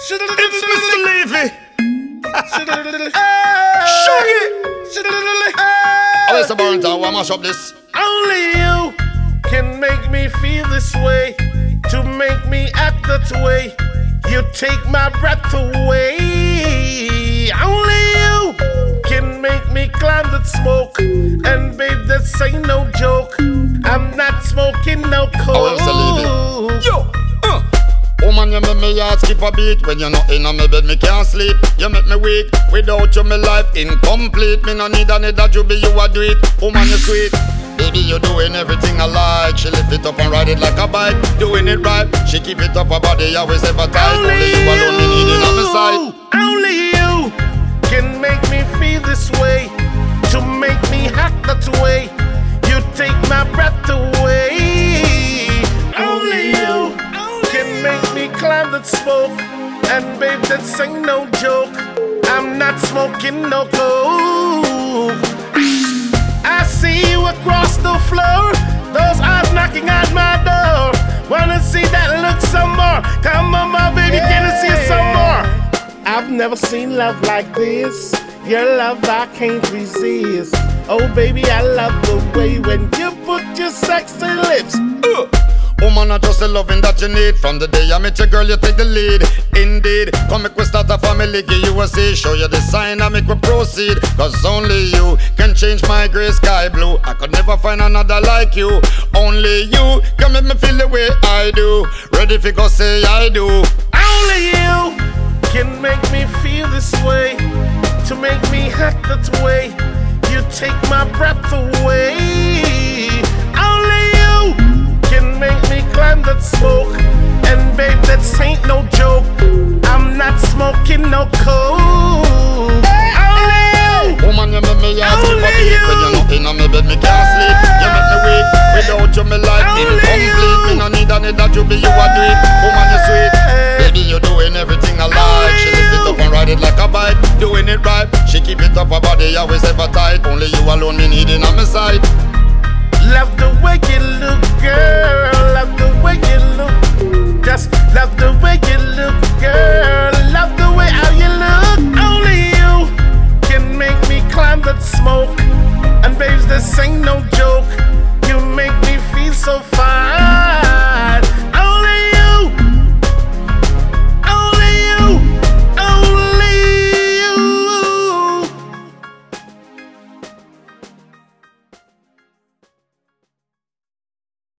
It's Mr. Levy. Shaggy. Oh, it's a burn town. Why mash up this? Only you can make me feel this way, to make me act that way. You take my breath away. Only you can make me climb that smoke. And babe, this ain't no joke. I'm not smoking no coke. Oh, it's a Levy. Yo. Woman, you make me heart skip a beat. When you're not in my bed, me can't sleep. You make me weak. Without you, my life incomplete. Me no need another jubi, you a do it. Woman, you sweet. Baby, you doing everything I like. She lift it up and ride it like a bike. Doing it right. She keep it up her body, always ever tight. Only you alone, me needing on my side. Only you can make me feel this way, to make me act that way. You take my breath away. Only you can make me climb that smoke. And babe, that ain't no joke. I'm not smoking no coke. I see you across the floor, those eyes knocking at my door. Wanna see that look some more? Come on, my baby, can I see it some more? I've never seen love like this. Your love I can't resist. Oh baby, I love the way when you put your sexy lips. Woman, I just the loving that you need. From the day I met your girl, you take the lead. Indeed, come make we start a family, give you a say. Show you the sign, I make we proceed. Cause only you can change my gray sky blue. I could never find another like you. Only you can make me feel the way I do. Ready if you go say I do. Only you can make me feel this way, to make me act that way. You take my breath away. Only you can make me climb that smoke. And babe, that ain't no joke. I'm not smoking no coke. Only you. Woman, you make me heart skip a beat. When you're not in my bed, me can't sleep. You make me weak. Without you, my life incomplete. Me no need another jubi, you a do it. Woman, you sweet. Baby, you doing everything I like. She lift it up and ride it like a bike. Doing it right. She keep it up her body, always ever tight. Only you alone, me needing on my side. Love the way you look, girl.